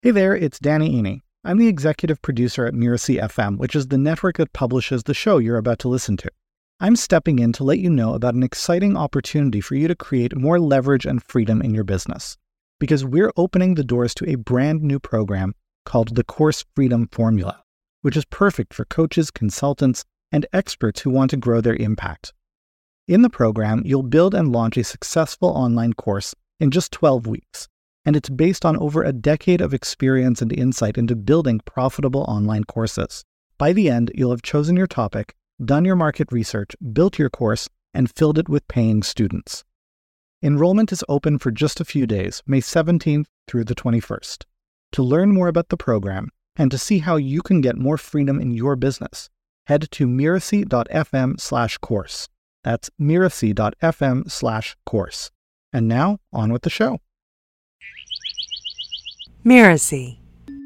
Hey there, it's Danny Iny. I'm the executive producer at Miracy FM, which is the network that publishes the show you're about to listen to. I'm stepping in to let you know about an exciting opportunity for you to create more leverage and freedom in your business. Because we're opening the doors to a brand new program called the Course Freedom Formula, which is perfect for coaches, consultants, and experts who want to grow their impact. In the program, you'll build and launch a successful online course in just 12 weeks, and it's based on over a decade of experience and insight into building profitable online courses. By the end, you'll have chosen your topic, done your market research, built your course, and filled it with paying students. Enrollment is open for just a few days, May 17th through the 21st. To learn more about the program and to see how you can get more freedom in your business, head to miracy.fm/course. That's miracy.fm/course. And now, on with the show. Miracy.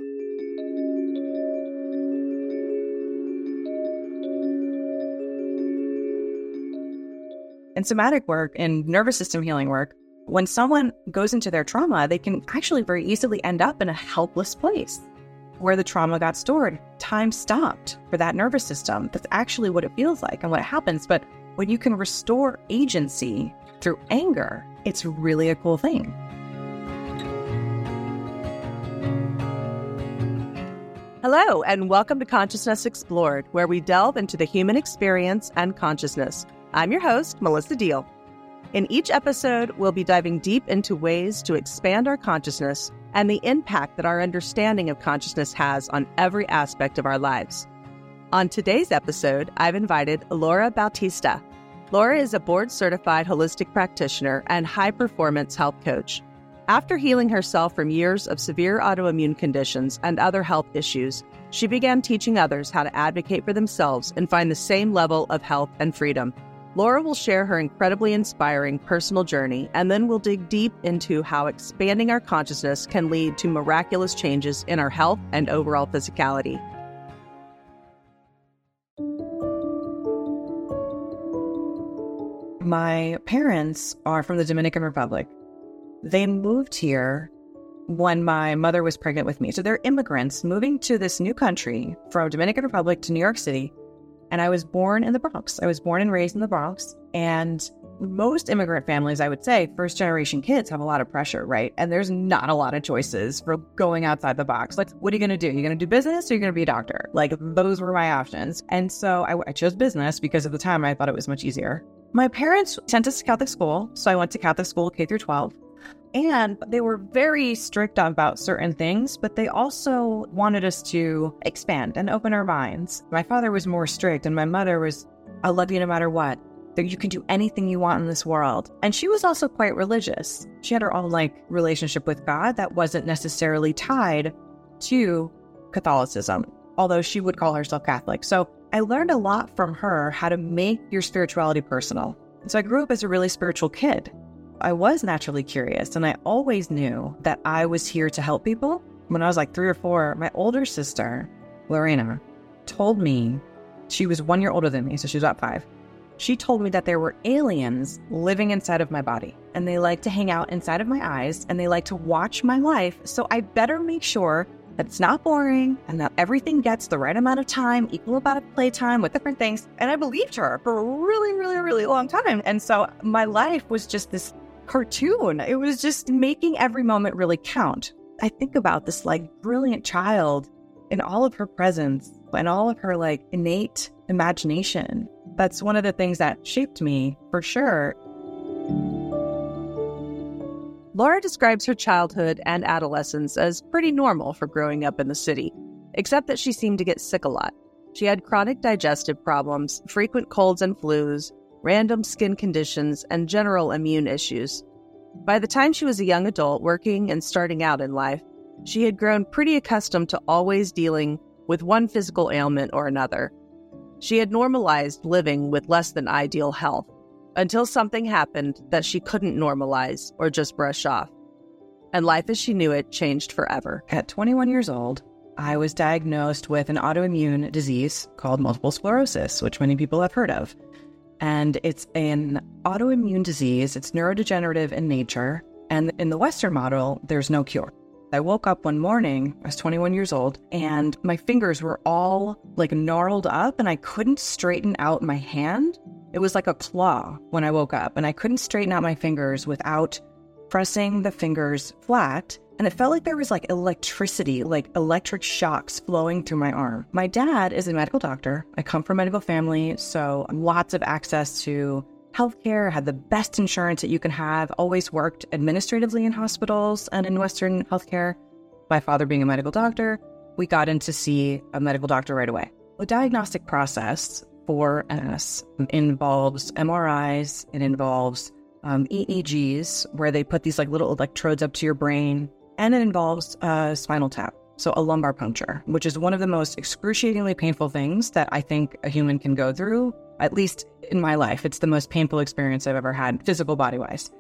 In somatic work, in nervous system healing work, when someone goes into their trauma, they can actually very easily end up in a helpless place where the trauma got stored. Time stopped for that nervous system. That's actually what it feels like and what happens. But when you can restore agency through anger, it's really a cool thing. Hello, and welcome to Consciousness Explored, where we delve into the human experience and consciousness. I'm your host, Melissa Deal. In each episode, we'll be diving deep into ways to expand our consciousness and the impact that our understanding of consciousness has on every aspect of our lives. On today's episode, I've invited Laura Bautista. Laura is a board-certified holistic practitioner and high-performance health coach. After healing herself from years of severe autoimmune conditions and other health issues, she began teaching others how to advocate for themselves and find the same level of health and freedom. Laura will share her incredibly inspiring personal journey, and then we'll dig deep into how expanding our consciousness can lead to miraculous changes in our health and overall physicality. My parents are from the Dominican Republic. They moved here when my mother was pregnant with me. So they're immigrants moving to this new country from Dominican Republic to New York City. And I was born in the Bronx. I was born and raised in the Bronx. And most immigrant families, I would say, first generation kids have a lot of pressure, right? And there's not a lot of choices for going outside the box. Like, what are you going to do? You're going to do business or you're going to be a doctor? Like, those were my options. And so I chose business because at the time I thought it was much easier. My parents sent us to Catholic school. So I went to Catholic school K through 12. And they were very strict about certain things, but they also wanted us to expand and open our minds. My father was more strict and my mother was, I love you no matter what. That you can do anything you want in this world. And she was also quite religious. She had her own relationship with God that wasn't necessarily tied to Catholicism, although she would call herself Catholic. So I learned a lot from her how to make your spirituality personal. So I grew up as a really spiritual kid. I was naturally curious, and I always knew that I was here to help people. When I was 3 or 4, my older sister, Lorena, told me, she was 1 year older than me, so she was about 5. She told me that there were aliens living inside of my body, and they like to hang out inside of my eyes, and they like to watch my life, so I better make sure that it's not boring, and that everything gets the right amount of time, equal amount of playtime with different things. And I believed her for a really, really, really long time. And so my life was just this cartoon. It was just making every moment really count. I think about this brilliant child in all of her presence and all of her innate imagination. That's one of the things that shaped me for sure. Laura describes her childhood and adolescence as pretty normal for growing up in the city, except that she seemed to get sick a lot. She had chronic digestive problems, frequent colds and flus, random skin conditions, and general immune issues. By the time she was a young adult working and starting out in life, she had grown pretty accustomed to always dealing with one physical ailment or another. She had normalized living with less than ideal health, until something happened that she couldn't normalize or just brush off. And life as she knew it changed forever. At 21 years old, I was diagnosed with an autoimmune disease called multiple sclerosis, which many people have heard of. And it's an autoimmune disease. It's neurodegenerative in nature. And in the Western model, there's no cure. I woke up one morning, I was 21 years old, and my fingers were all like gnarled up and I couldn't straighten out my hand. It was like a claw when I woke up, and I couldn't straighten out my fingers without pressing the fingers flat. And it felt like there was like electricity, like electric shocks flowing through my arm. My dad is a medical doctor. I come from a medical family, so lots of access to healthcare, had the best insurance that you can have, always worked administratively in hospitals and in Western healthcare. My father being a medical doctor, we got in to see a medical doctor right away. The diagnostic process for MS involves MRIs, it involves EEGs, where they put these like little electrodes up to your brain, and it involves spinal tap, so a lumbar puncture, which is one of the most excruciatingly painful things that I think a human can go through, at least in my life. It's the most painful experience I've ever had, physical body-wise.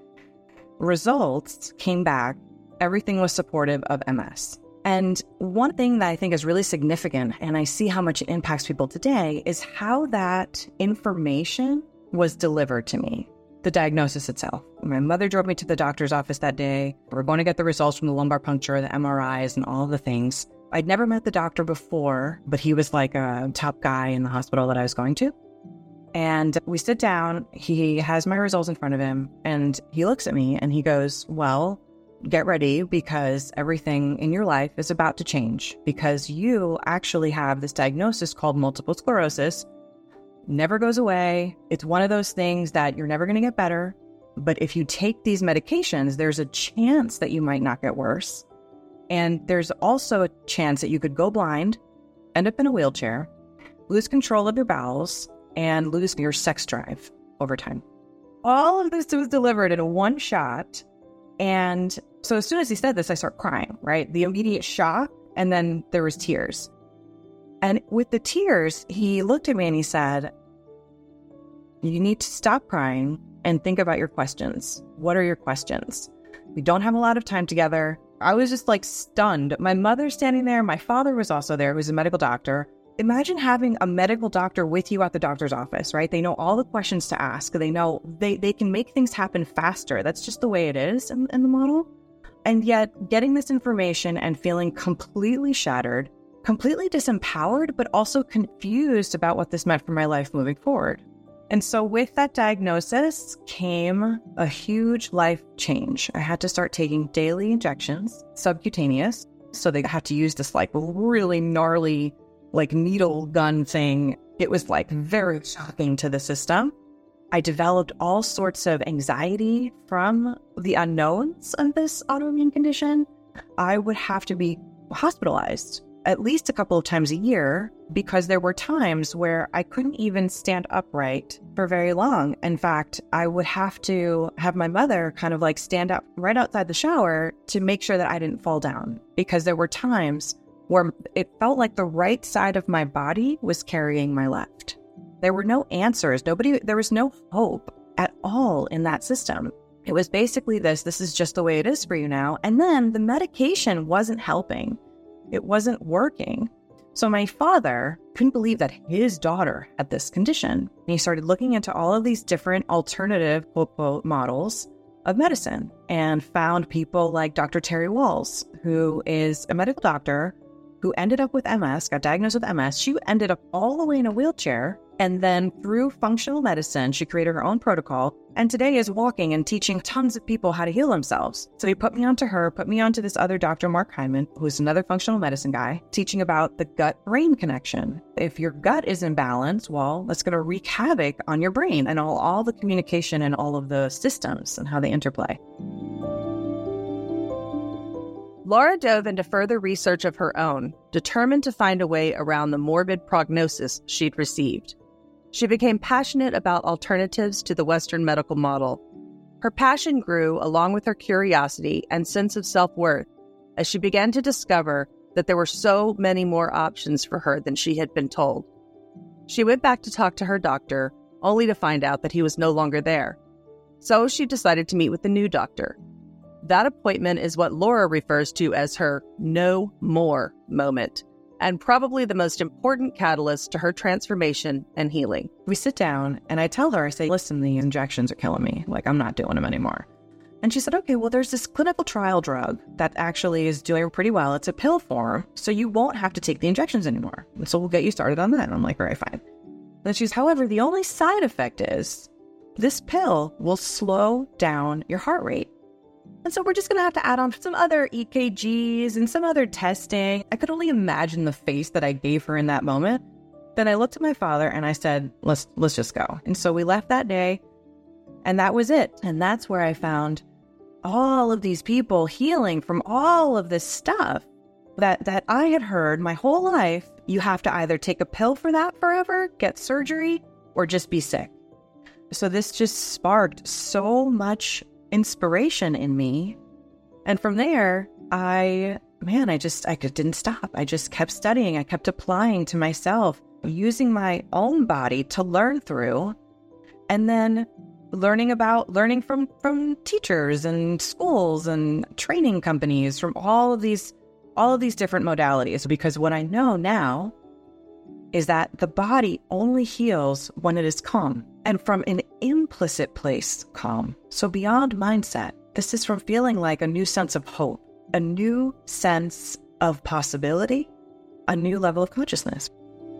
Results came back, everything was supportive of MS. And one thing that I think is really significant, and I see how much it impacts people today, is how that information was delivered to me. The diagnosis itself. My mother drove me to the doctor's office that day. We're going to get the results from the lumbar puncture, the MRIs, and all the things. I'd never met the doctor before, but he was like a top guy in the hospital that I was going to. And we sit down, he has my results in front of him, and he looks at me and he goes, well, get ready, because everything in your life is about to change, because you actually have this diagnosis called multiple sclerosis. Never goes away. It's one of those things that you're never going to get better. But if you take these medications, there's a chance that you might not get worse. And there's also a chance that you could go blind, end up in a wheelchair, lose control of your bowels, and lose your sex drive over time. All of this was delivered in one shot. And so as soon as he said this, I start crying, right? The immediate shock, and then there was tears. And with the tears, he looked at me and he said, you need to stop crying and think about your questions. What are your questions? We don't have a lot of time together. I was just like stunned. My mother's standing there. My father was also there, who's a medical doctor. Imagine having a medical doctor with you at the doctor's office, right? They know all the questions to ask. They know they can make things happen faster. That's just the way it is in the model. And yet getting this information and feeling completely shattered, completely disempowered, but also confused about what this meant for my life moving forward. And so with that diagnosis came a huge life change. I had to start taking daily injections, subcutaneous. So they had to use this like really gnarly like needle gun thing. It was like very shocking to the system. I developed all sorts of anxiety from the unknowns of this autoimmune condition. I would have to be hospitalized at least a couple of times a year because there were times where I couldn't even stand upright for very long. In fact, I would have to have my mother kind of like stand up right outside the shower to make sure that I didn't fall down, because there were times where it felt like the right side of my body was carrying my left. There were no answers. There was no hope at all in that system. It was basically this is just the way it is for you now. And then the medication wasn't helping. It wasn't working. So my father couldn't believe that his daughter had this condition. And he started looking into all of these different alternative, quote, quote, models of medicine, and found people like Dr. Terry Walls, who is a medical doctor who ended up with MS, got diagnosed with MS. She ended up all the way in a wheelchair. And then through functional medicine, she created her own protocol, and today is walking and teaching tons of people how to heal themselves. So he put me onto her, put me onto this other Dr. Mark Hyman, who's another functional medicine guy, teaching about the gut-brain connection. If your gut is in balance, well, that's going to wreak havoc on your brain and all the communication and all of the systems and how they interplay. Laura dove into further research of her own, determined to find a way around the morbid prognosis she'd received. She became passionate about alternatives to the Western medical model. Her passion grew along with her curiosity and sense of self-worth as she began to discover that there were so many more options for her than she had been told. She went back to talk to her doctor, only to find out that he was no longer there. So she decided to meet with the new doctor. That appointment is what Laura refers to as her no more moment, and probably the most important catalyst to her transformation and healing. We sit down and I tell her, I say, listen, the injections are killing me. Like, I'm not doing them anymore. And she said, okay, well, there's this clinical trial drug that actually is doing pretty well. It's a pill form, so you won't have to take the injections anymore. And so we'll get you started on that. And I'm like, all right, fine. Then she's, however, the only side effect is this pill will slow down your heart rate. And so we're just going to have to add on some other EKGs and some other testing. I could only imagine the face that I gave her in that moment. Then I looked at my father and I said, let's just go. And so we left that day, and that was it. And that's where I found all of these people healing from all of this stuff that I had heard my whole life. You have to either take a pill for that forever, get surgery, or just be sick. So this just sparked so much inspiration in me. And from there, I didn't stop. I just kept studying. I kept applying to myself, using my own body to learn through, and then learning from teachers and schools and training companies from all of these different modalities. Because what I know now is that the body only heals when it is calm, and from an implicit place calm. So beyond mindset, this is from feeling like a new sense of hope, a new sense of possibility, a new level of consciousness.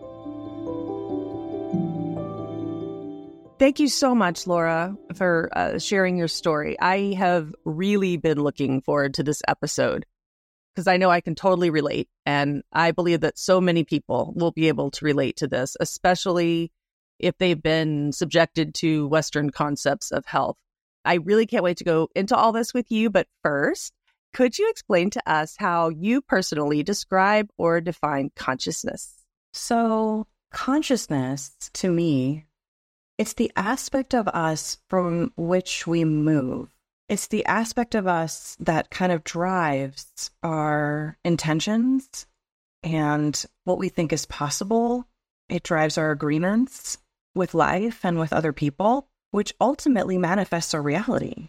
Thank you so much, Laura, for sharing your story. I have really been looking forward to this episode because I know I can totally relate. And I believe that so many people will be able to relate to this, especially if they've been subjected to Western concepts of health. I really can't wait to go into all this with you. But first, could you explain to us how you personally describe or define consciousness? So consciousness, to me, it's the aspect of us from which we move. It's the aspect of us that kind of drives our intentions and what we think is possible. It drives our agreements with life and with other people, which ultimately manifests our reality.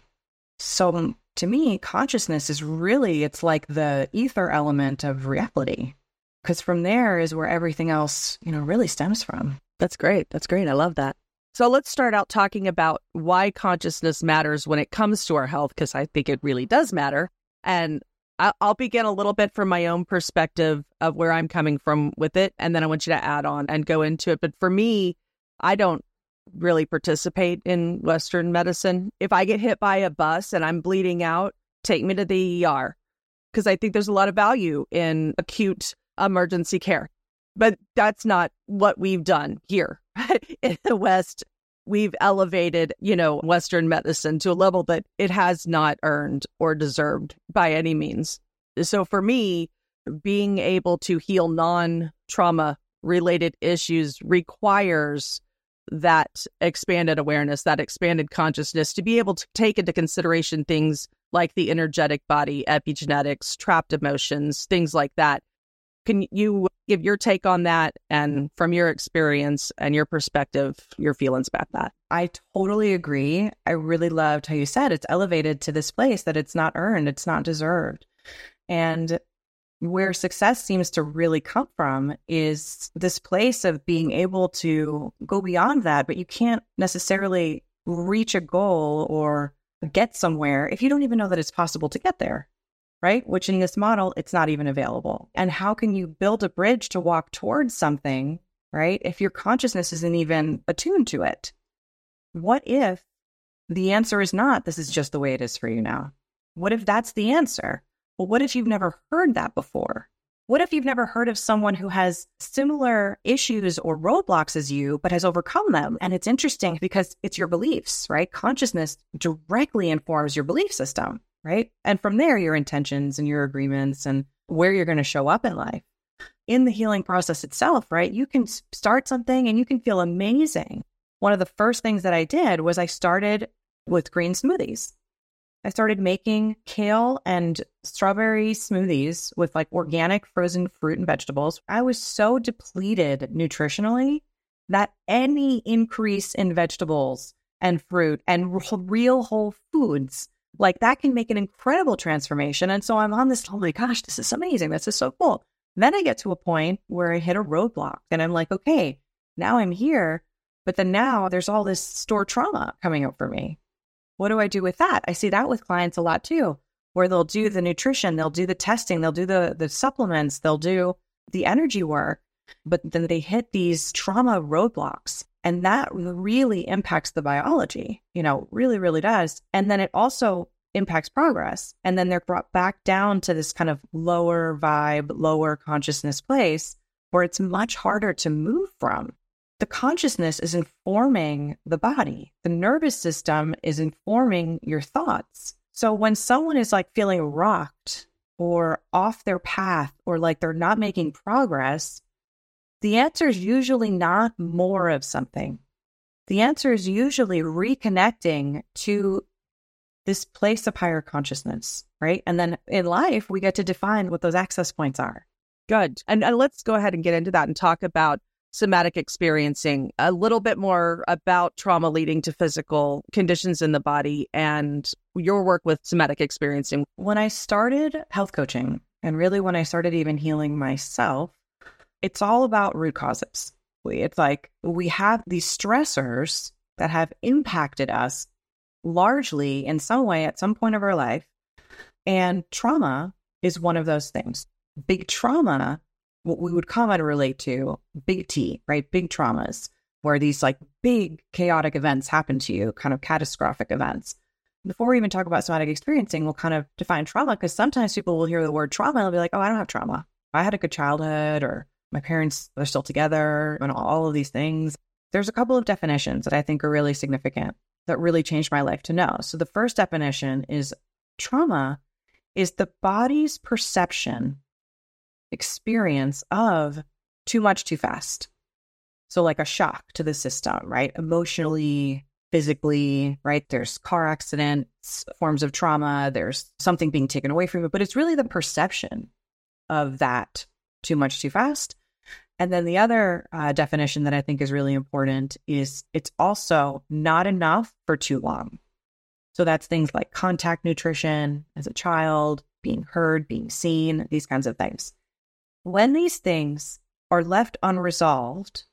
So to me, consciousness is really, it's like the ether element of reality, because from there is where everything else, really stems from. That's great. That's great. I love that. So let's start out talking about why consciousness matters when it comes to our health, because I think it really does matter. And I'll begin a little bit from my own perspective of where I'm coming from with it. And then I want you to add on and go into it. But for me, I don't really participate in Western medicine. If I get hit by a bus and I'm bleeding out, take me to the ER, because I think there's a lot of value in acute emergency care. But that's not what we've done here in the West. We've elevated, Western medicine to a level that it has not earned or deserved by any means. So for me, being able to heal non-trauma related issues requires that expanded awareness, that expanded consciousness, to be able to take into consideration things like the energetic body, epigenetics, trapped emotions, things like that. Can you give your take on that, and from your experience and your perspective, your feelings about that? I totally agree. I really loved how you said it's elevated to this place that it's not earned, it's not deserved. And where success seems to really come from is this place of being able to go beyond that, but you can't necessarily reach a goal or get somewhere if you don't even know that it's possible to get there. Right? Which in this model, it's not even available. And how can you build a bridge to walk towards something, right, if your consciousness isn't even attuned to it? What if the answer is not, this is just the way it is for you now? What if that's the answer? Well, what if you've never heard that before? What if you've never heard of someone who has similar issues or roadblocks as you, but has overcome them? And it's interesting because it's your beliefs, right? Consciousness directly informs your belief system. Right? And from there, your intentions and your agreements and where you're going to show up in life. In the healing process itself, right? You can start something and you can feel amazing. One of the first things that I did was I started with green smoothies. I started making kale and strawberry smoothies with like organic frozen fruit and vegetables. I was so depleted nutritionally that any increase in vegetables and fruit and real whole foods, like that can make an incredible transformation. And so I'm on this, oh my gosh, this is amazing. This is so cool. Then I get to a point where I hit a roadblock and I'm like, okay, now I'm here. But then now there's all this stored trauma coming up for me. What do I do with that? I see that with clients a lot too, where they'll do the nutrition, they'll do the testing, they'll do the supplements, they'll do the energy work, but then they hit these trauma roadblocks. And that really impacts the biology, really, really does. And then it also impacts progress. And then they're brought back down to this kind of lower vibe, lower consciousness place where it's much harder to move from. The consciousness is informing the body. The nervous system is informing your thoughts. So when someone is like feeling rocked or off their path or like they're not making progress, the answer is usually not more of something. The answer is usually reconnecting to this place of higher consciousness, right? And then in life, we get to define what those access points are. Good. And let's go ahead and get into that and talk about somatic experiencing, a little bit more about trauma leading to physical conditions in the body and your work with somatic experiencing. When I started health coaching, and really when I started even healing myself, it's all about root causes. It's like we have these stressors that have impacted us largely in some way at some point of our life. And trauma is one of those things. Big trauma, what we would commonly relate to, big T, right? Big traumas, where these like big chaotic events happen to you, kind of catastrophic events. Before we even talk about somatic experiencing, we'll kind of define trauma, because sometimes people will hear the word trauma and they'll be like, oh, I don't have trauma. I had a good childhood, or my parents are still together, and all of these things. There's a couple of definitions that I think are really significant that really changed my life to know. So the first definition is trauma is the body's perception, experience of too much too fast. So like a shock to the system, right? Emotionally, physically, right? There's car accidents, forms of trauma, there's something being taken away from you, but it's really the perception of that too much too fast. And then the other definition that I think is really important is it's also not enough for too long. So that's things like contact nutrition as a child, being heard, being seen, these kinds of things. When these things are left unresolved,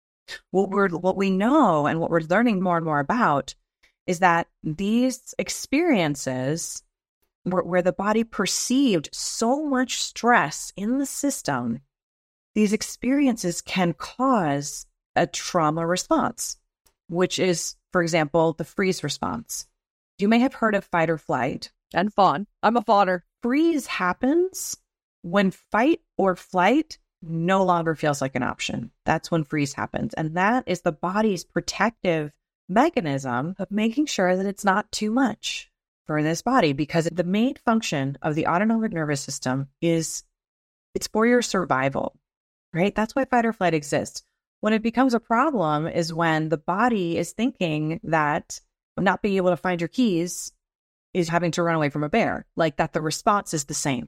what we know and what we're learning more and more about is that these experiences where the body perceived so much stress in the system, these experiences can cause a trauma response, which is, for example, the freeze response. You may have heard of fight or flight. And fawn. I'm a fawner. Freeze happens when fight or flight no longer feels like an option. That's when freeze happens. And that is the body's protective mechanism of making sure that it's not too much for this body, because the main function of the autonomic nervous system is it's for your survival, right? That's why fight or flight exists. When it becomes a problem is when the body is thinking that not being able to find your keys is having to run away from a bear, like that the response is the same.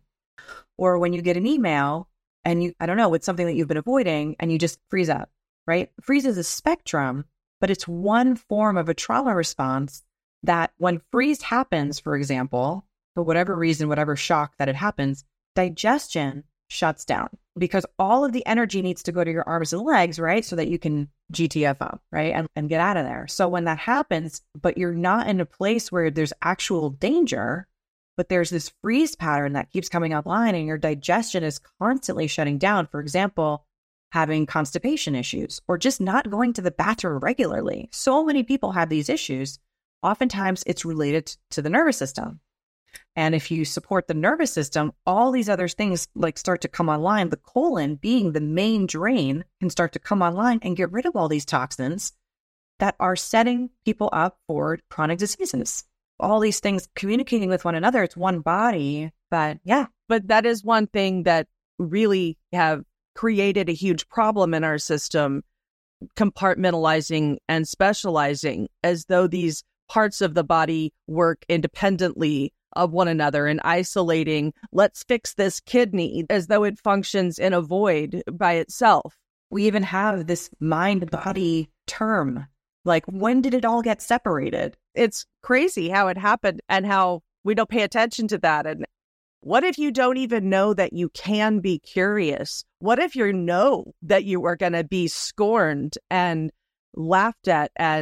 Or when you get an email and it's something that you've been avoiding and you just freeze up, right? Freeze is a spectrum, but it's one form of a trauma response that when freeze happens, for example, for whatever reason, whatever shock that it happens, digestion shuts down because all of the energy needs to go to your arms and legs, right? So that you can GTFO, right? And get out of there. So when that happens, but you're not in a place where there's actual danger, but there's this freeze pattern that keeps coming online and your digestion is constantly shutting down. For example, having constipation issues or just not going to the bathroom regularly. So many people have these issues. Oftentimes it's related to the nervous system. And if you support the nervous system, all these other things like start to come online. The colon being the main drain can start to come online and get rid of all these toxins that are setting people up for chronic diseases. All these things communicating with one another. It's one body, but yeah. But that is one thing that really have created a huge problem in our system, compartmentalizing and specializing as though these parts of the body work independently of one another and isolating, let's fix this kidney, as though it functions in a void by itself. We even have this mind-body term. Like, when did it all get separated? It's crazy how it happened and how we don't pay attention to that. And what if you don't even know that you can be curious? What if you know that you are going to be scorned and laughed at and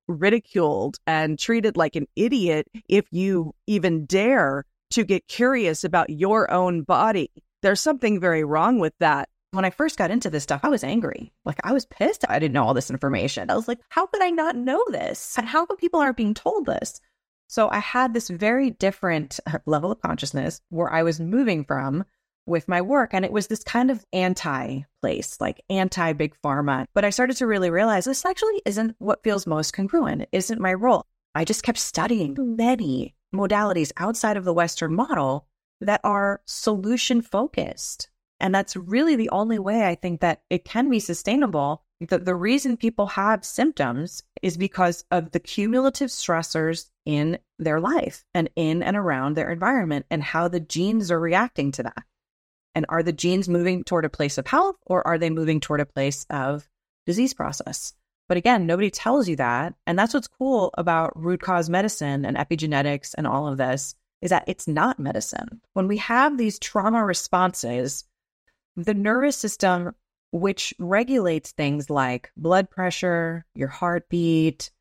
ridiculed and treated like an idiot if you even dare to get curious about your own body. There's something very wrong with that. When I first got into this stuff, I was angry. Like, I was pissed I didn't know all this information. I was like, how could I not know this? And how come people aren't being told this? So I had this very different level of consciousness where I was moving from with my work. And it was this kind of anti-place, like anti-big pharma. But I started to really realize this actually isn't what feels most congruent. It isn't my role. I just kept studying many modalities outside of the Western model that are solution focused. And that's really the only way I think that it can be sustainable. The reason people have symptoms is because of the cumulative stressors in their life and in and around their environment and how the genes are reacting to that. And are the genes moving toward a place of health, or are they moving toward a place of disease process? But again, nobody tells you that. And that's what's cool about root cause medicine and epigenetics and all of this, is that it's not medicine. When we have these trauma responses, the nervous system, which regulates things like blood pressure, your heartbeat,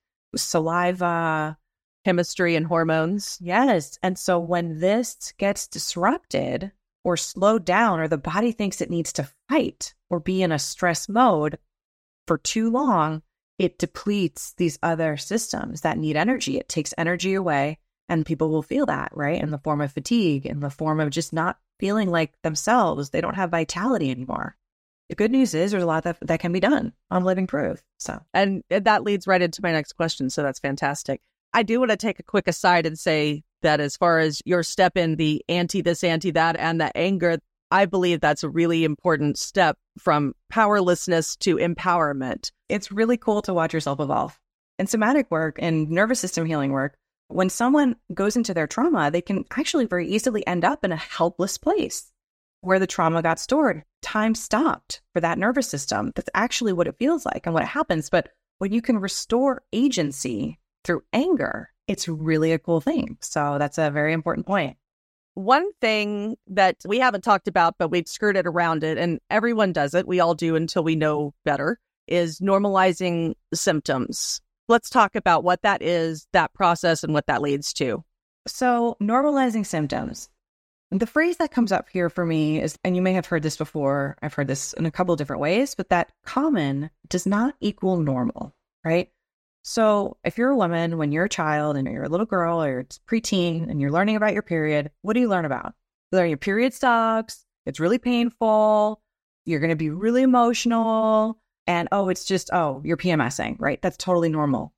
saliva, chemistry and hormones. Yes. And so when this gets disrupted or slowed down, or the body thinks it needs to fight or be in a stress mode for too long, it depletes these other systems that need energy. It takes energy away, and people will feel that, right? In the form of fatigue, in the form of just not feeling like themselves. They don't have vitality anymore. The good news is there's a lot that can be done on living proof. And that leads right into my next question. So that's fantastic. I do want to take a quick aside and say that as far as your step in the anti this, anti that, and the anger, I believe that's a really important step from powerlessness to empowerment. It's really cool to watch yourself evolve. In somatic work and nervous system healing work, when someone goes into their trauma, they can actually very easily end up in a helpless place where the trauma got stored. Time stopped for that nervous system. That's actually what it feels like and what happens. But when you can restore agency through anger, it's really a cool thing. So that's a very important point. One thing that we haven't talked about, but we've skirted around it, and everyone does it, we all do until we know better, is normalizing symptoms. Let's talk about what that is, that process, and what that leads to. So normalizing symptoms. The phrase that comes up here for me is, and you may have heard this before, I've heard this in a couple of different ways, but that common does not equal normal, right? So if you're a woman, when you're a child and you're a little girl or you're preteen and you're learning about your period, what do you learn about? You learn your period sucks, it's really painful, you're going to be really emotional, and it's just, you're PMSing, right? That's totally normal.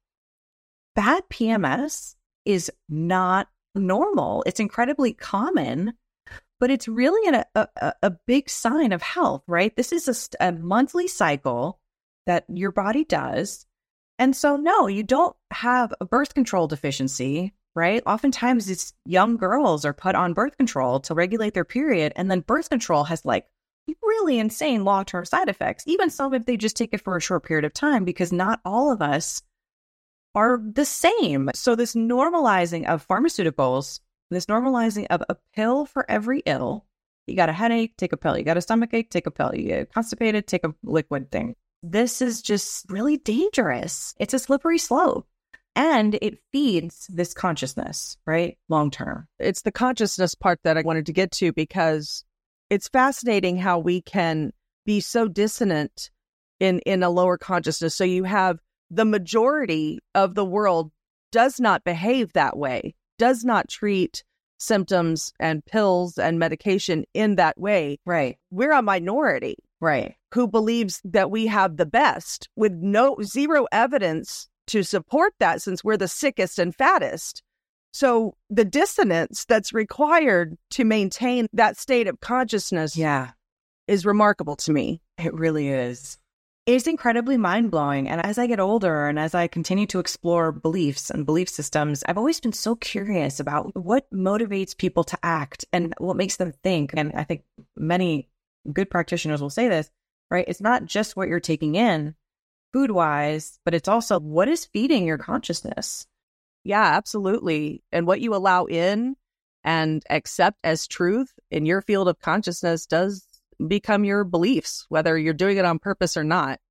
Bad PMS is not normal. It's incredibly common, but it's really a big sign of health, right? This is a monthly cycle that your body does. And so, no, you don't have a birth control deficiency, right? Oftentimes, these young girls are put on birth control to regulate their period. And then birth control has like really insane long-term side effects, even some if they just take it for a short period of time, because not all of us are the same. So this normalizing of pharmaceuticals, this normalizing of a pill for every ill, you got a headache, take a pill. You got a stomachache, take a pill. You get constipated, take a liquid thing. This is just really dangerous. It's a slippery slope. And it feeds this consciousness, right? Long term. It's the consciousness part that I wanted to get to, because it's fascinating how we can be so dissonant in a lower consciousness. So you have the majority of the world does not behave that way, does not treat symptoms and pills and medication in that way. Right. We're a minority. Right. Who believes that we have the best with zero evidence to support that, since we're the sickest and fattest. So the dissonance that's required to maintain that state of consciousness is remarkable to me. It really is. It's incredibly mind-blowing. And as I get older and as I continue to explore beliefs and belief systems, I've always been so curious about what motivates people to act and what makes them think. And I think many good practitioners will say this, right? It's not just what you're taking in food-wise, but it's also what is feeding your consciousness. Yeah, absolutely. And what you allow in and accept as truth in your field of consciousness does become your beliefs, whether you're doing it on purpose or not.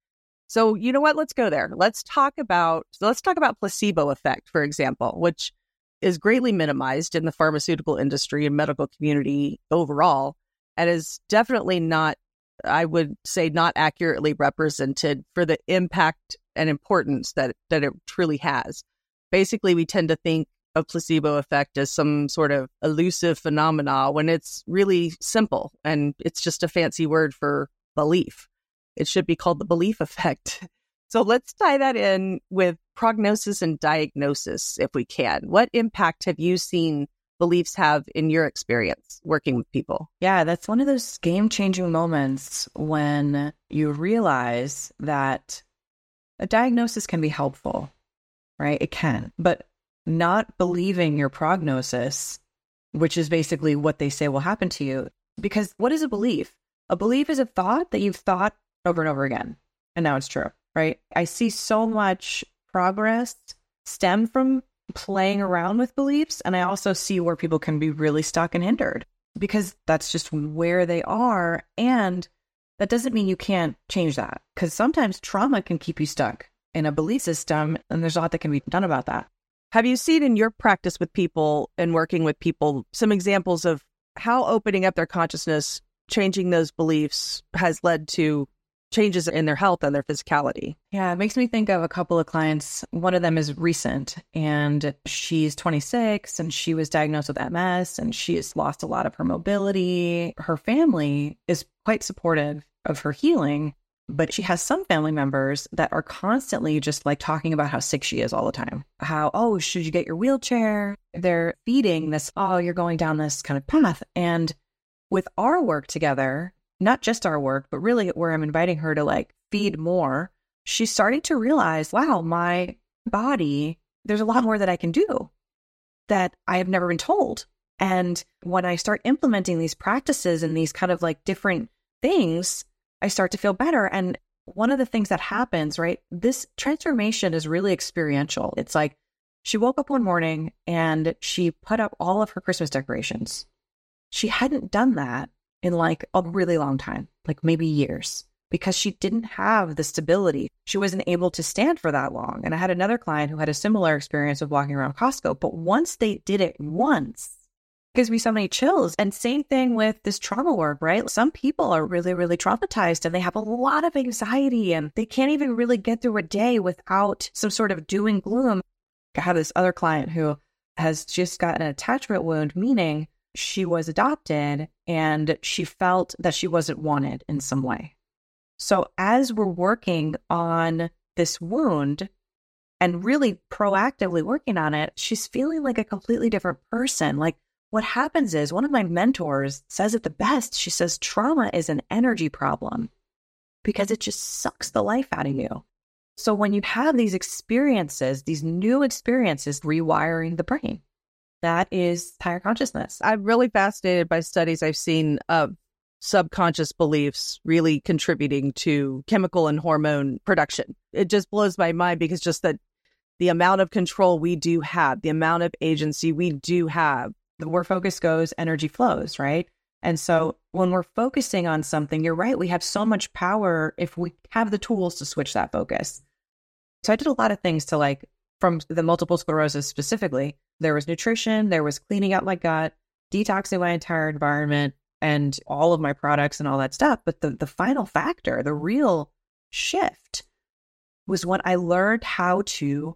So you know what? Let's go there. Let's talk about placebo effect, for example, which is greatly minimized in the pharmaceutical industry and medical community overall, and is definitely not, I would say, not accurately represented for the impact and importance that it truly has. Basically, we tend to think of placebo effect as some sort of elusive phenomena when it's really simple, and it's just a fancy word for belief. It should be called the belief effect. So let's tie that in with prognosis and diagnosis, if we can. What impact have you seen beliefs have in your experience working with people? Yeah, that's one of those game-changing moments when you realize that a diagnosis can be helpful, right? It can. But not believing your prognosis, which is basically what they say will happen to you. Because what is a belief? A belief is a thought that you've thought over and over again. And now it's true, right? I see so much progress stem from playing around with beliefs. And I also see where people can be really stuck and hindered because that's just where they are. And that doesn't mean you can't change that, because sometimes trauma can keep you stuck in a belief system. And there's a lot that can be done about that. Have you seen in your practice with people and working with people some examples of how opening up their consciousness, changing those beliefs has led to changes in their health and their physicality? Yeah, it makes me think of a couple of clients. One of them is recent, and she's 26, and she was diagnosed with MS, and she has lost a lot of her mobility. Her family is quite supportive of her healing, but she has some family members that are constantly just like talking about how sick she is all the time. How, oh, should you get your wheelchair? They're feeding this, oh, you're going down this kind of path. And with our work together, not just our work, but really where I'm inviting her to like feed more, she's starting to realize, wow, my body, there's a lot more that I can do that I have never been told. And when I start implementing these practices and these kind of like different things, I start to feel better. And one of the things that happens, right, this transformation is really experiential. It's like she woke up one morning and she put up all of her Christmas decorations. She hadn't done that in like a really long time, like maybe years, because she didn't have the stability. She wasn't able to stand for that long. And I had another client who had a similar experience with walking around Costco, but once they did it once, it gives me so many chills. And same thing with this trauma work, right? Some people are really, really traumatized and they have a lot of anxiety and they can't even really get through a day without some sort of doom and gloom. I have this other client who has just got an attachment wound, meaning she was adopted and she felt that she wasn't wanted in some way. So as we're working on this wound and really proactively working on it, she's feeling like a completely different person. Like what happens is, one of my mentors says it the best. She says, trauma is an energy problem because it just sucks the life out of you. So when you have these experiences, these new experiences, rewiring the brain, that is higher consciousness. I'm really fascinated by studies I've seen of subconscious beliefs really contributing to chemical and hormone production. It just blows my mind because just that the amount of control we do have, the amount of agency we do have. Where focus goes, energy flows, right? And so when we're focusing on something, you're right, we have so much power if we have the tools to switch that focus. So I did a lot of things to like, from the multiple sclerosis specifically, there was nutrition, there was cleaning out my gut, detoxing my entire environment and all of my products and all that stuff. But the final factor, the real shift was when I learned how to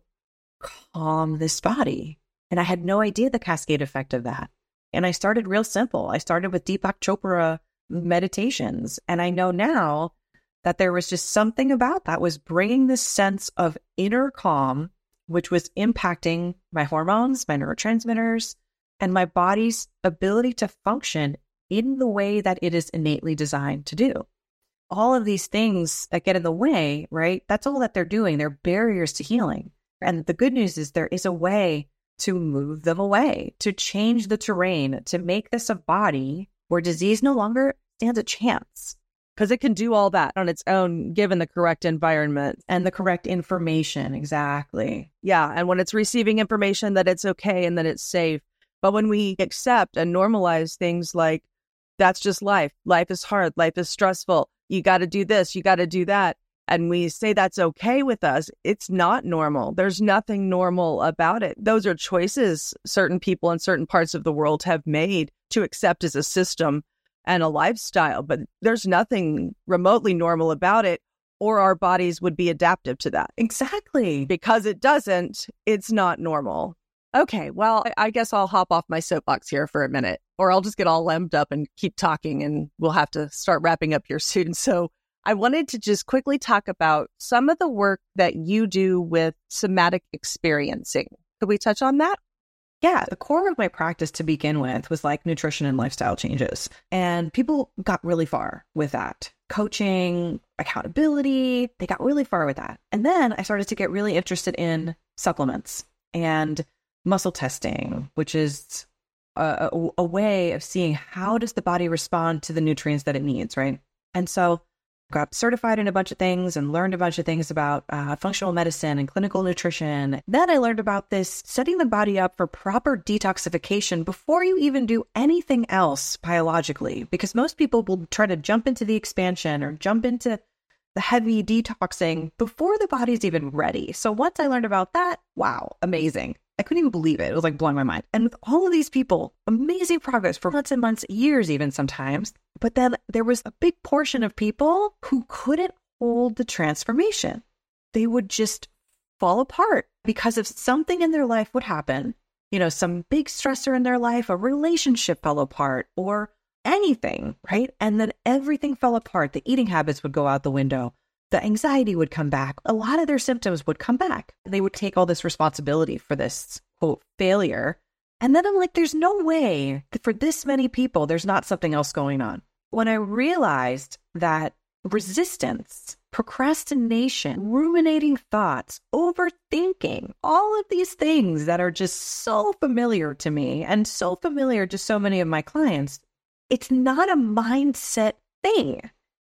calm this body. And I had no idea the cascade effect of that. And I started real simple. I started with Deepak Chopra meditations. And I know now that there was just something about that was bringing this sense of inner calm, which was impacting my hormones, my neurotransmitters, and my body's ability to function in the way that it is innately designed to do. All of these things that get in the way, right? That's all that they're doing. They're barriers to healing. And the good news is there is a way to move them away, to change the terrain, to make this a body where disease no longer stands a chance. Because it can do all that on its own, given the correct environment. And the correct information, exactly. Yeah, and when it's receiving information that it's okay and that it's safe. But when we accept and normalize things like, that's just life. Life is hard. Life is stressful. You got to do this. You got to do that. and we say that's okay with us, it's not normal. There's nothing normal about it. Those are choices certain people in certain parts of the world have made to accept as a system and a lifestyle, but there's nothing remotely normal about it, or our bodies would be adaptive to that. Exactly. Because it doesn't, it's not normal. Okay, well, I guess I'll hop off my soapbox here for a minute, or I'll just get all lemmed up and keep talking, and we'll have to start wrapping up here soon. So I wanted to just quickly talk about some of the work that you do with somatic experiencing. Could we touch on that? Yeah, the core of my practice to begin with was like nutrition and lifestyle changes. And people got really far with that. Coaching, accountability, they got really far with that. And then I started to get really interested in supplements and muscle testing, which is a way of seeing how does the body respond to the nutrients that it needs, right? And so got certified in a bunch of things and learned a bunch of things about functional medicine and clinical nutrition. Then I learned about this, setting the body up for proper detoxification before you even do anything else biologically, because most people will try to jump into the expansion or jump into the heavy detoxing before the body's even ready. So once I learned about that, wow, amazing. I couldn't even believe it. It was like blowing my mind. And with all of these people, amazing progress for months and months, years even sometimes. But then there was a big portion of people who couldn't hold the transformation. They would just fall apart because of something in their life would happen. You know, some big stressor in their life, a relationship fell apart or anything, right? And then everything fell apart. The eating habits would go out the window. The anxiety would come back. A lot of their symptoms would come back. They would take all this responsibility for this, quote, failure. And then I'm like, there's no way that for this many people, there's not something else going on. When I realized that resistance, procrastination, ruminating thoughts, overthinking, all of these things that are just so familiar to me and so familiar to so many of my clients, it's not a mindset thing.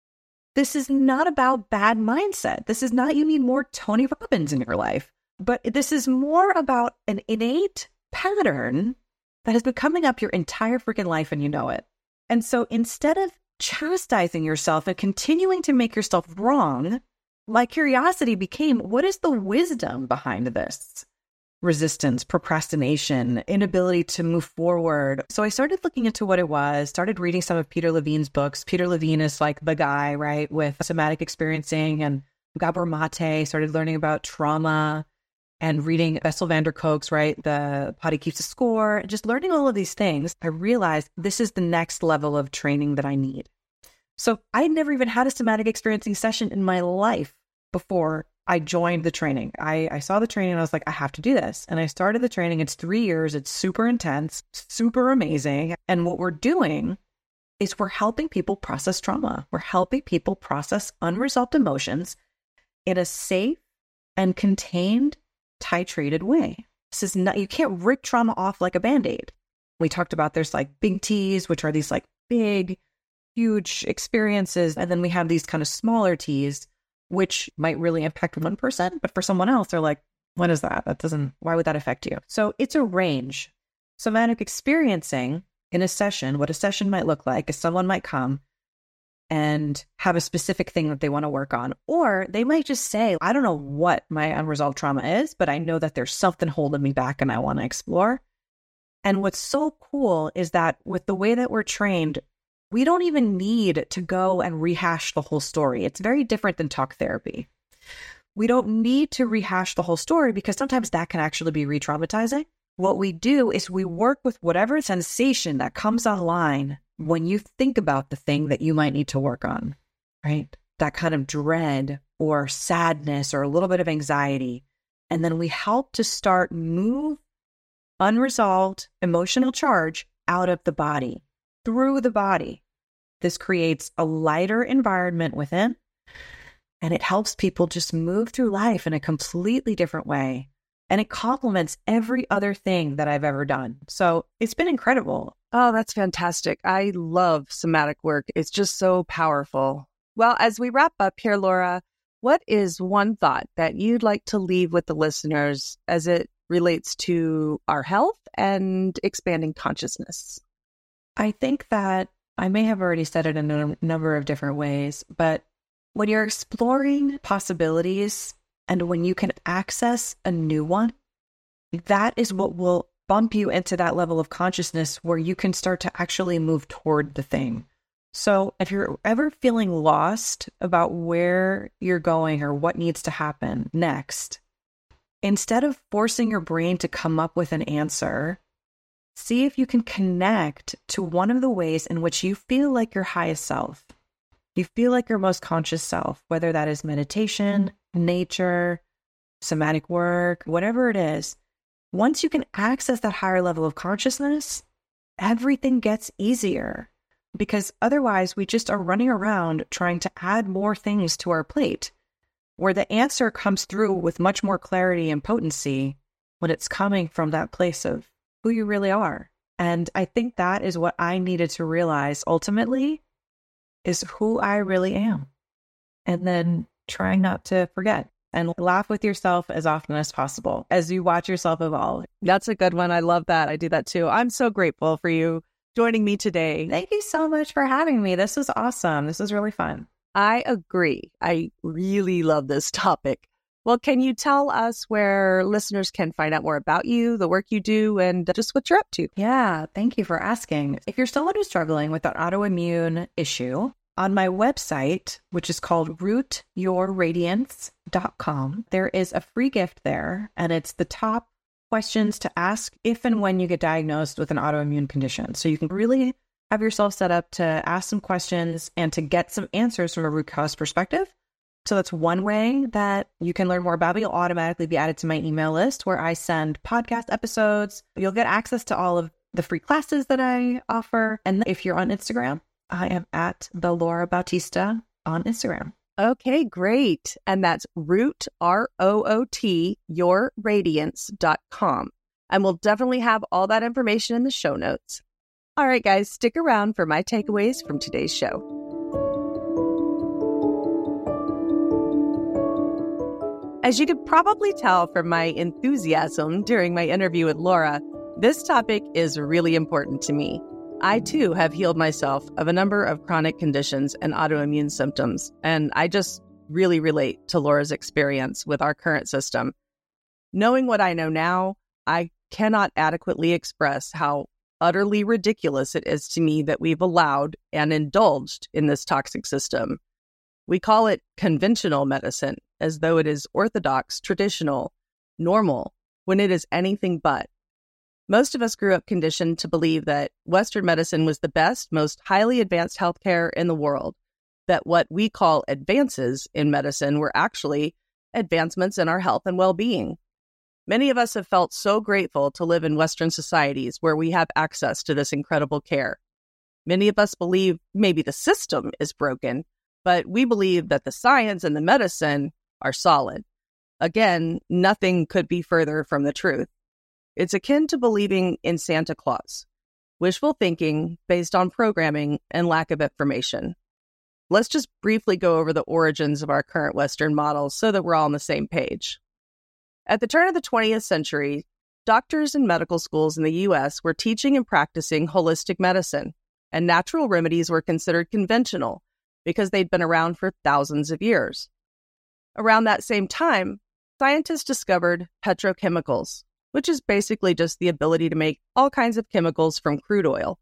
This is not about bad mindset. This is not you need more Tony Robbins in your life, but this is more about an innate pattern that has been coming up your entire freaking life and you know it. And so instead of chastising yourself and continuing to make yourself wrong, my curiosity became, what is the wisdom behind this? Resistance, procrastination, inability to move forward. So I started looking into what it was, started reading some of Peter Levine's books. Peter Levine is like the guy, right, with somatic experiencing, and Gabor Mate, started learning about trauma and reading Bessel van der Kolk's, right, The Body Keeps a Score, and just learning all of these things. I realized this is the next level of training that I need. So I had never even had a somatic experiencing session in my life before I joined the training. I saw the training and I was like, I have to do this. And I started the training. It's 3 years. It's super intense, super amazing. And what we're doing is we're helping people process trauma. We're helping people process unresolved emotions in a safe and contained, titrated way. This is not, you can't rip trauma off like a Band-Aid. We talked about there's like big T's, which are these like big, huge experiences. And then we have these kind of smaller T's, which might really impact one person, but for someone else, they're like, what is that? Why would that affect you? So it's a range. Somatic experiencing in a session, what a session might look like is someone might come and have a specific thing that they want to work on. Or they might just say, I don't know what my unresolved trauma is, but I know that there's something holding me back and I want to explore. And what's so cool is that with the way that we're trained, we don't even need to go and rehash the whole story. It's very different than talk therapy. We don't need to rehash the whole story because sometimes that can actually be re-traumatizing. What we do is we work with whatever sensation that comes online when you think about the thing that you might need to work on, right? That kind of dread or sadness or a little bit of anxiety. And then we help to start move unresolved emotional charge out of the body, through the body. This creates a lighter environment within, and it helps people just move through life in a completely different way. And it complements every other thing that I've ever done. So it's been incredible. Oh, that's fantastic. I love somatic work. It's just so powerful. Well, as we wrap up here, Laura, what is one thought that you'd like to leave with the listeners as it relates to our health and expanding consciousness? I think that I may have already said it in a number of different ways, but When you're exploring possibilities and when you can access a new one, that is what will bump you into that level of consciousness where you can start to actually move toward the thing. So if you're ever feeling lost about where you're going or what needs to happen next, instead of forcing your brain to come up with an answer, see if you can connect to one of the ways in which you feel like your highest self. You feel like your most conscious self, whether that is meditation, nature, somatic work, whatever it is. Once you can access that higher level of consciousness, everything gets easier. Because otherwise, we just are running around trying to add more things to our plate, where the answer comes through with much more clarity and potency when it's coming from that place of who you really are. And I think that is what I needed to realize ultimately is who I really am. And then trying not to forget and laugh with yourself as often as possible as you watch yourself evolve. That's a good one. I love that. I do that too. I'm so grateful for you joining me today. Thank you so much for having me. This was awesome. This was really fun. I agree. I really love this topic. Well, can you tell us where listeners can find out more about you, the work you do, and just what you're up to? Yeah, thank you for asking. If you're someone who's struggling with an autoimmune issue, on my website, which is called rootyourradiance.com, there is a free gift there, and it's the top questions to ask if and when you get diagnosed with an autoimmune condition. So you can really have yourself set up to ask some questions and to get some answers from a root cause perspective. So that's one way that you can learn more about me. You'll automatically be added to my email list where I send podcast episodes. You'll get access to all of the free classes that I offer. And if you're on Instagram, I am at the Laura Bautista on Instagram. Okay, great. And that's root, ROOT, yourradiance.com. And we'll definitely have all that information in the show notes. All right, guys, stick around for my takeaways from today's show. As you could probably tell from my enthusiasm during my interview with Laura, this topic is really important to me. I, too, have healed myself of a number of chronic conditions and autoimmune symptoms, and I just really relate to Laura's experience with our current system. Knowing what I know now, I cannot adequately express how utterly ridiculous it is to me that we've allowed and indulged in this toxic system. We call it conventional medicine, as though it is orthodox, traditional, normal, when it is anything but. Most of us grew up conditioned to believe that Western medicine was the best, most highly advanced healthcare in the world, that what we call advances in medicine were actually advancements in our health and well-being. Many of us have felt so grateful to live in Western societies where we have access to this incredible care. Many of us believe maybe the system is broken, but we believe that the science and the medicine are solid. Again, nothing could be further from the truth. It's akin to believing in Santa Claus, wishful thinking based on programming and lack of information. Let's just briefly go over the origins of our current Western model so that we're all on the same page. At the turn of the 20th century, doctors in medical schools in the U.S. were teaching and practicing holistic medicine, and natural remedies were considered conventional because they'd been around for thousands of years. Around that same time, scientists discovered petrochemicals, which is basically just the ability to make all kinds of chemicals from crude oil.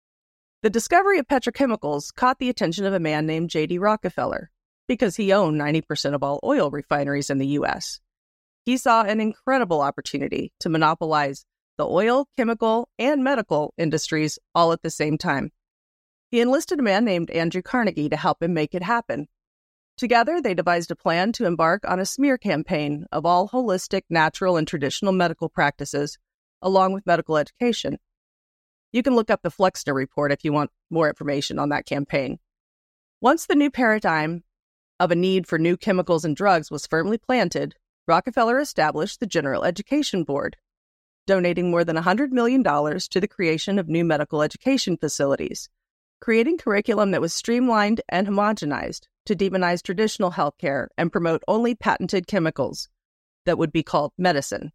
The discovery of petrochemicals caught the attention of a man named J.D. Rockefeller because he owned 90% of all oil refineries in the U.S. He saw an incredible opportunity to monopolize the oil, chemical, and medical industries all at the same time. He enlisted a man named Andrew Carnegie to help him make it happen. Together, they devised a plan to embark on a smear campaign of all holistic, natural, and traditional medical practices, along with medical education. You can look up the Flexner Report if you want more information on that campaign. Once the new paradigm of a need for new chemicals and drugs was firmly planted, Rockefeller established the General Education Board, donating more than $100 million to the creation of new medical education facilities, creating curriculum that was streamlined and homogenized to demonize traditional healthcare and promote only patented chemicals that would be called medicine.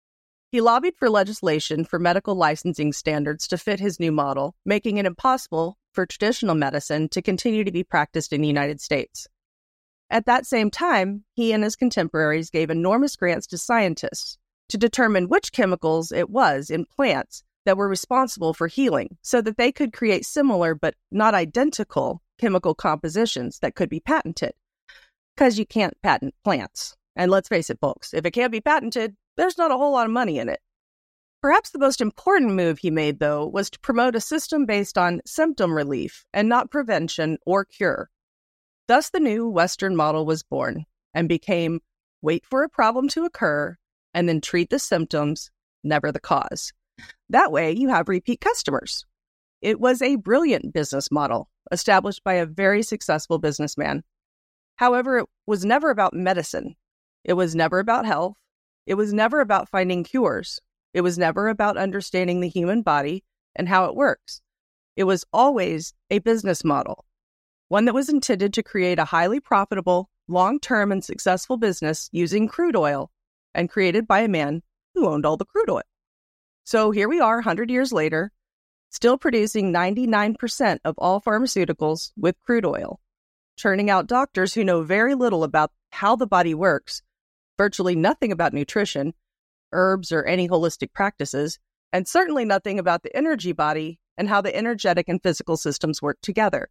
He lobbied for legislation for medical licensing standards to fit his new model, making it impossible for traditional medicine to continue to be practiced in the United States. At that same time, he and his contemporaries gave enormous grants to scientists to determine which chemicals it was in plants that were responsible for healing so that they could create similar but not identical chemical compositions that could be patented. Because you can't patent plants. And let's face it, folks, if it can't be patented, there's not a whole lot of money in it. Perhaps the most important move he made, though, was to promote a system based on symptom relief and not prevention or cure. Thus, the new Western model was born and became wait for a problem to occur and then treat the symptoms, never the cause. That way, you have repeat customers. It was a brilliant business model established by a very successful businessman. However, it was never about medicine. It was never about health. It was never about finding cures. It was never about understanding the human body and how it works. It was always a business model, one that was intended to create a highly profitable, long-term and successful business using crude oil and created by a man who owned all the crude oil. So here we are 100 years later, still producing 99% of all pharmaceuticals with crude oil, churning out doctors who know very little about how the body works, virtually nothing about nutrition, herbs, or any holistic practices, and certainly nothing about the energy body and how the energetic and physical systems work together.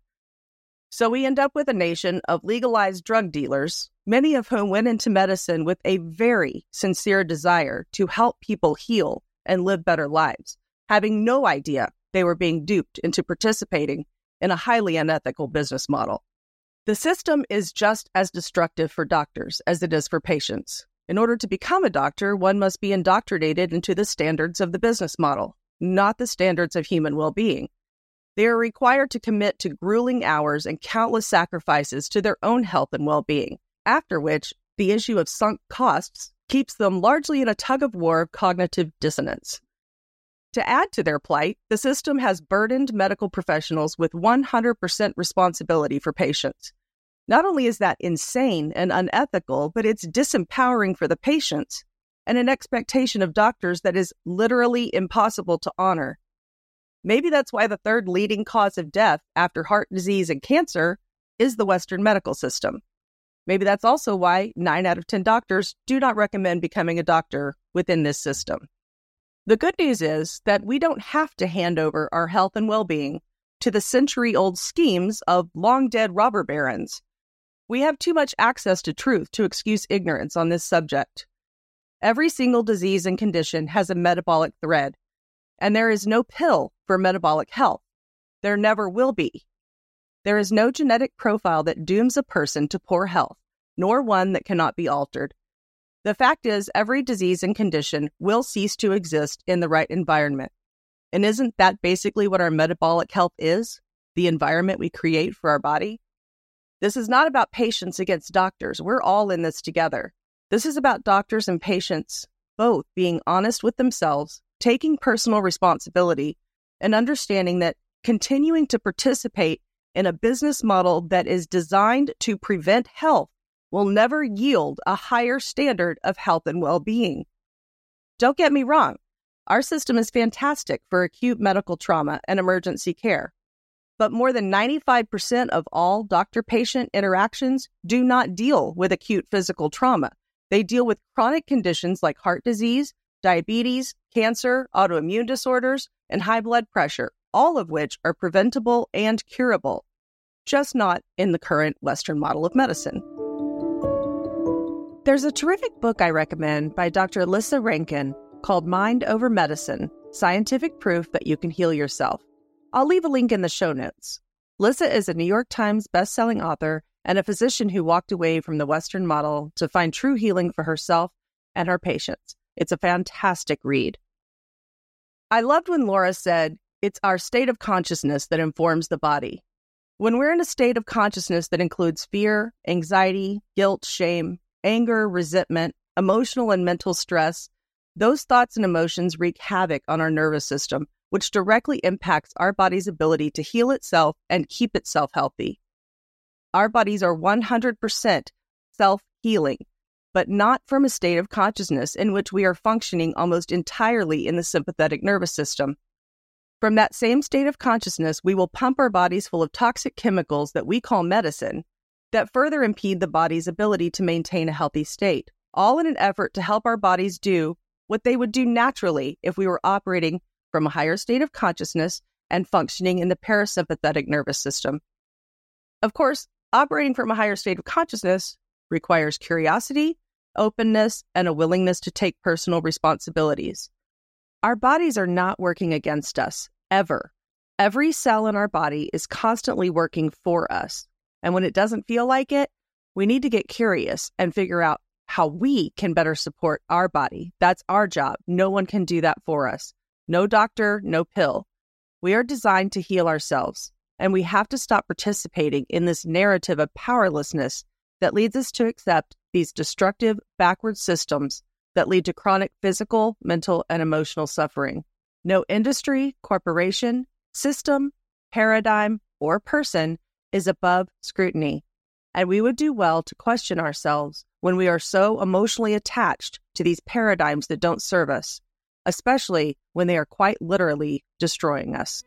So we end up with a nation of legalized drug dealers, many of whom went into medicine with a very sincere desire to help people heal and live better lives, having no idea they were being duped into participating in a highly unethical business model. The system is just as destructive for doctors as it is for patients. In order to become a doctor, one must be indoctrinated into the standards of the business model, not the standards of human well-being. They are required to commit to grueling hours and countless sacrifices to their own health and well-being, after which the issue of sunk costs keeps them largely in a tug-of-war of cognitive dissonance. To add to their plight, the system has burdened medical professionals with 100% responsibility for patients. Not only is that insane and unethical, but it's disempowering for the patients and an expectation of doctors that is literally impossible to honor. Maybe that's why the third leading cause of death after heart disease and cancer is the Western medical system. Maybe that's also why 9 out of 10 doctors do not recommend becoming a doctor within this system. The good news is that we don't have to hand over our health and well-being to the century-old schemes of long-dead robber barons. We have too much access to truth to excuse ignorance on this subject. Every single disease and condition has a metabolic thread, and there is no pill for metabolic health. There never will be. There is no genetic profile that dooms a person to poor health, nor one that cannot be altered. The fact is, every disease and condition will cease to exist in the right environment. And isn't that basically what our metabolic health is? The environment we create for our body? This is not about patients against doctors. We're all in this together. This is about doctors and patients both being honest with themselves, taking personal responsibility, and understanding that continuing to participate in a business model that is designed to prevent health will never yield a higher standard of health and well-being. Don't get me wrong. Our system is fantastic for acute medical trauma and emergency care. But more than 95% of all doctor-patient interactions do not deal with acute physical trauma. They deal with chronic conditions like heart disease, diabetes, cancer, autoimmune disorders, and high blood pressure, all of which are preventable and curable, just not in the current Western model of medicine. There's a terrific book I recommend by Dr. Lissa Rankin called Mind Over Medicine, Scientific Proof That You Can Heal Yourself. I'll leave a link in the show notes. Lissa is a New York Times best-selling author and a physician who walked away from the Western model to find true healing for herself and her patients. It's a fantastic read. I loved when Laura said, it's our state of consciousness that informs the body. When we're in a state of consciousness that includes fear, anxiety, guilt, shame, anger, resentment, emotional and mental stress, those thoughts and emotions wreak havoc on our nervous system, which directly impacts our body's ability to heal itself and keep itself healthy. Our bodies are 100% self-healing, but not from a state of consciousness in which we are functioning almost entirely in the sympathetic nervous system. From that same state of consciousness, we will pump our bodies full of toxic chemicals that we call medicine, that further impede the body's ability to maintain a healthy state, all in an effort to help our bodies do what they would do naturally if we were operating from a higher state of consciousness and functioning in the parasympathetic nervous system. Of course, operating from a higher state of consciousness requires curiosity, openness, and a willingness to take personal responsibilities. Our bodies are not working against us, ever. Every cell in our body is constantly working for us. And when it doesn't feel like it, we need to get curious and figure out how we can better support our body. That's our job. No one can do that for us. No doctor, no pill. We are designed to heal ourselves, and we have to stop participating in this narrative of powerlessness that leads us to accept these destructive, backward systems that lead to chronic physical, mental, and emotional suffering. No industry, corporation, system, paradigm, or person is above scrutiny, and we would do well to question ourselves when we are so emotionally attached to these paradigms that don't serve us, especially when they are quite literally destroying us.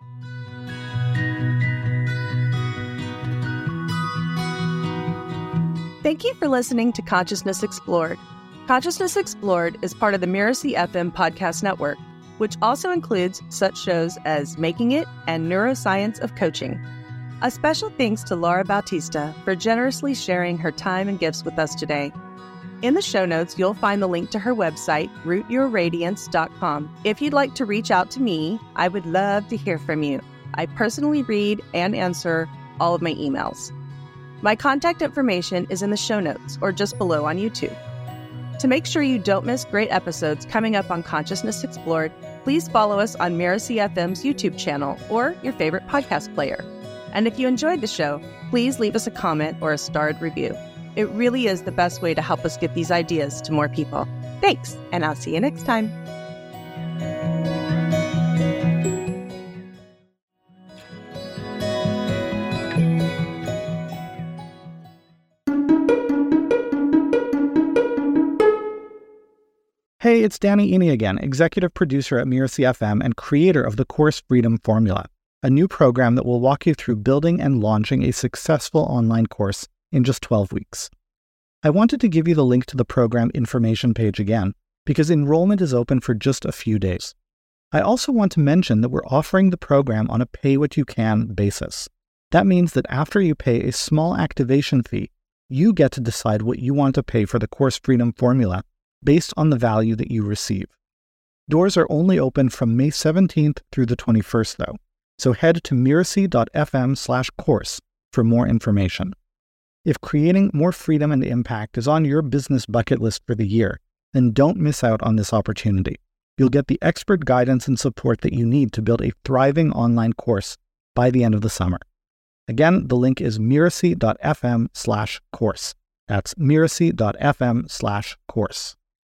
Thank you for listening to Consciousness Explored. Consciousness Explored is part of the Miracy FM podcast network, which also includes such shows as Making It and Neuroscience of Coaching. A special thanks to Laura Bautista for generously sharing her time and gifts with us today. In the show notes, you'll find the link to her website, rootyourradiance.com. If you'd like to reach out to me, I would love to hear from you. I personally read and answer all of my emails. My contact information is in the show notes or just below on YouTube. To make sure you don't miss great episodes coming up on Consciousness Explored, please follow us on Miracy FM's YouTube channel or your favorite podcast player. And if you enjoyed the show, please leave us a comment or a starred review. It really is the best way to help us get these ideas to more people. Thanks, and I'll see you next time. Hey, it's Danny Iny again, executive producer at Miracy FM and creator of the Course Freedom Formula, a new program that will walk you through building and launching a successful online course in just 12 weeks. I wanted to give you the link to the program information page again, because enrollment is open for just a few days. I also want to mention that we're offering the program on a pay-what-you-can basis. That means that after you pay a small activation fee, you get to decide what you want to pay for the Course Freedom Formula based on the value that you receive. Doors are only open from May 17th through the 21st, though, so head to miracy.fm/course for more information. If creating more freedom and impact is on your business bucket list for the year, then don't miss out on this opportunity. You'll get the expert guidance and support that you need to build a thriving online course by the end of the summer. Again, the link is miracy.fm/course. That's miracy.fm/course.